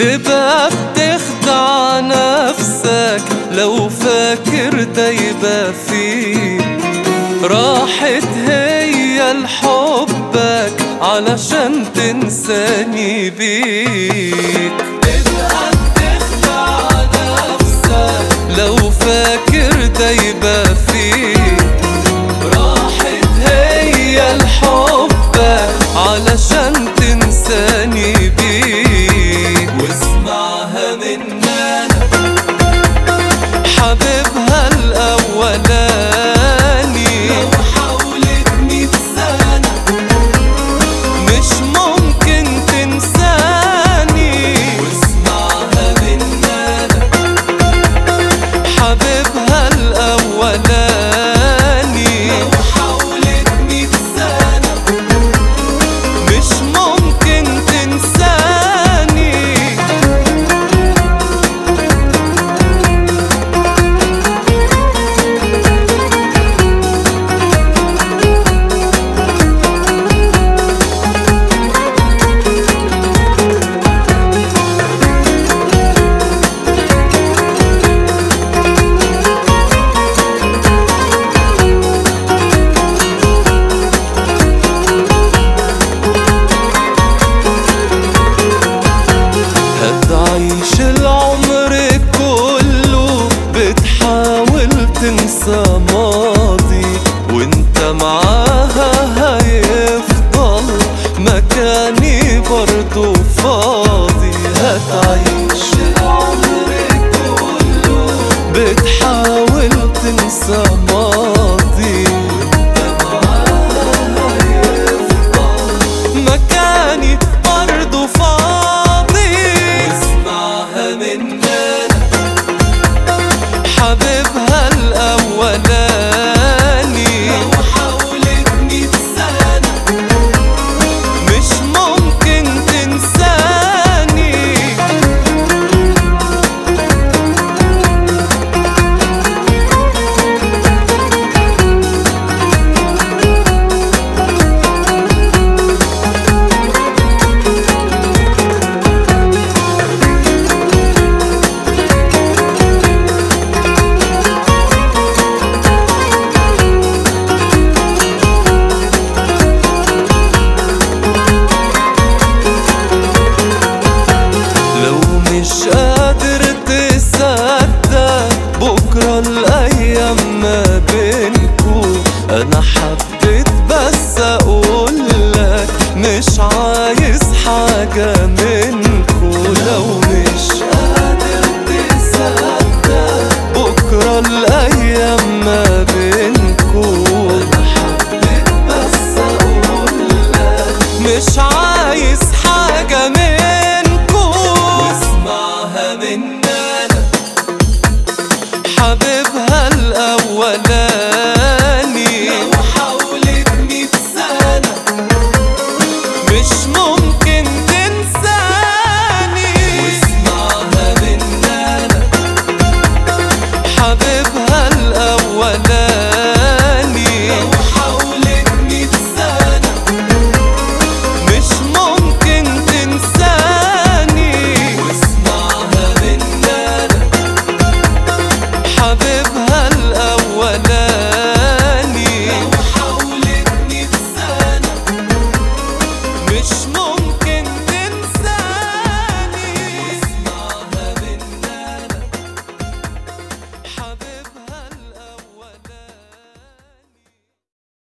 تبقى بتخدع نفسك لو فاكر ده يبقى فيك. راحت هي لحبك علشان تنساني بيك. تبقى بتخدع نفسك لو فاكر ده يبقى فيك. راحت هي لحبك علشان تنساني بيك. واسمعها مني أنا حبيبها الأولاني، لو حاولت 100 سنة مش ممكن تنساني. واسمعها مني أنا حبيبها الأولاني، لو حاولت 100 سنة مش ممكن تنساني. هتعيش العمر كله بتحاول تنسى ماضي، وانت معاها هيفضل مكاني برضو فاضي. هتعيش العمر كله بتحاول تنسى ماضي، وانت معاها هيفضل مكاني برضو فاضي. حبيبها الأولاني، لو حاولت 100 سنة مش ممكن تنساني. مش قادر تصدق بكرة الأيام ما بينكو. أنا